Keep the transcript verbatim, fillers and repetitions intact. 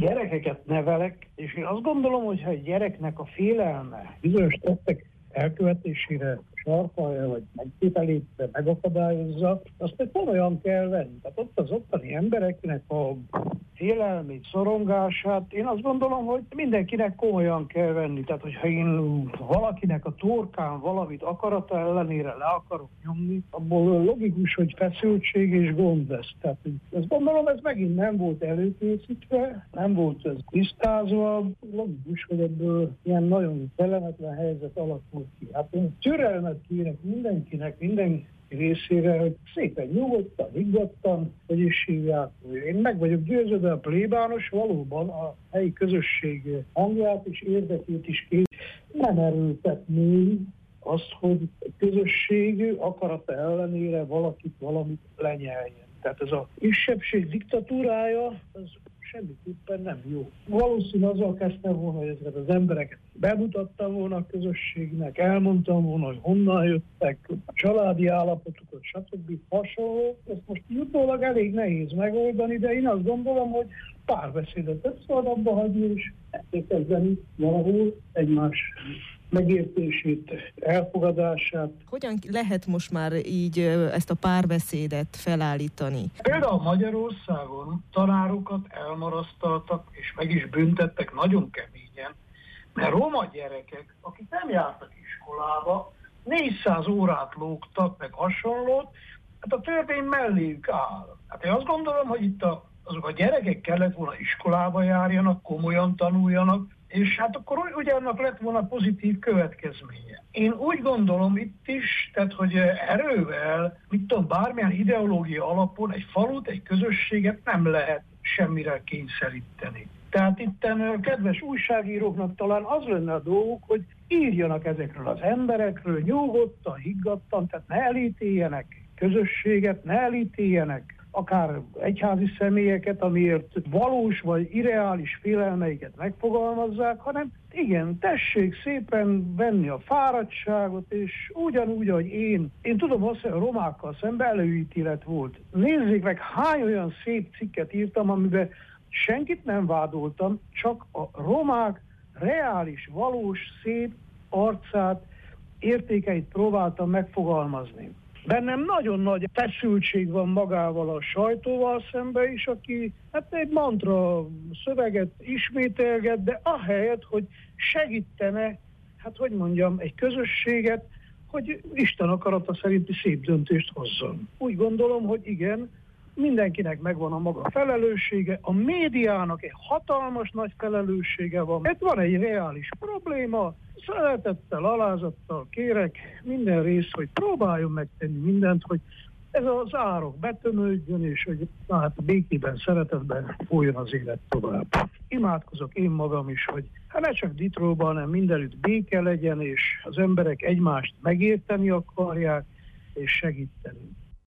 Gyerekeket nevelek, és én azt gondolom, hogy ha egy gyereknek a félelme bizonyos tettek elkövetésére sarkalja, vagy megtételítve, megakadályozza, azt meg komolyan kell venni. Tehát ott az ottani embereknek a félelmét, szorongását, én azt gondolom, hogy mindenkinek komolyan kell venni. Tehát, hogyha én valakinek a torkán valamit akarata ellenére le akarok nyomni, abból logikus, hogy feszültség és gond lesz. Tehát ezt gondolom, ez megint nem volt előkészítve, nem volt ez tisztázva, logikus, hogy ebből ilyen nagyon kellemetlen helyzet alakult ki. Hát én türelmet kérek mindenkinek, minden részére, hogy szépen nyugodtan, higgadtan, hogy is hívják. Én meg vagyok győződve, a plébános valóban a helyi közösség hangját és érdekét is kér. Nem erőltetni azt, hogy a közösség akarata ellenére valakit valamit lenyeljen. Tehát ez a kisebbség diktatúrája, az semmiképpen nem jó. Valószínűleg azzal kezdtem volna, hogy ezeket az embereket bemutattam volna a közösségnek, elmondtam volna, hogy honnan jöttek, a családi állapotukat, stb. Hasonló. Ezt most jutólag elég nehéz megoldani, de én azt gondolom, hogy párbeszédet össze abba hagyni, és elkezdeni valahol egymás megértését, elfogadását. Hogyan lehet most már így ezt a párbeszédet felállítani? Például Magyarországon tanárokat elmarasztaltak, és meg is büntettek nagyon keményen, mert roma gyerekek, akik nem jártak iskolába, négyszáz órát lógtak, meg hasonlót, hát a törvény melléjük áll. Hát én azt gondolom, hogy itt a, azok a gyerekek kellett volna iskolába járjanak, komolyan tanuljanak, és hát akkor ugye annak lett volna pozitív következménye. Én úgy gondolom itt is, tehát hogy erővel, mit tudom, bármilyen ideológia alapon egy falut, egy közösséget nem lehet semmire kényszeríteni. Tehát itten kedves újságíróknak talán az lenne a dolguk, hogy írjanak ezekről az emberekről nyugodtan, higgadtan, tehát ne elítéljenek közösséget, ne elítéljenek akár egyházi személyeket, amiért valós vagy irreális félelmeiket megfogalmazzák, hanem igen, tessék szépen venni a fáradtságot, és ugyanúgy, ahogy én, én tudom azt, hogy a romákkal szemben előítélet volt. Nézzék meg, hány olyan szép cikket írtam, amiben senkit nem vádoltam, csak a romák reális, valós, szép arcát, értékeit próbáltam megfogalmazni. Bennem nagyon nagy feszültség van magával a sajtóval szemben is, aki hát egy mantra szöveget ismételget, de ahelyett, hogy segítene, hát hogy mondjam, egy közösséget, hogy Isten akarata szerinti szép döntést hozzon. Úgy gondolom, hogy igen, mindenkinek megvan a maga felelőssége, a médiának egy hatalmas nagy felelőssége van. Itt van egy reális probléma, szeretettel, alázattal kérek minden részt, hogy próbáljon megtenni mindent, hogy ez az árok betömődjön, és hogy na, hát békében, szeretetben folyjon az élet tovább. Imádkozok én magam is, hogy hát ne csak Ditróban, hanem mindenütt béke legyen, és az emberek egymást megérteni akarják, és segíteni.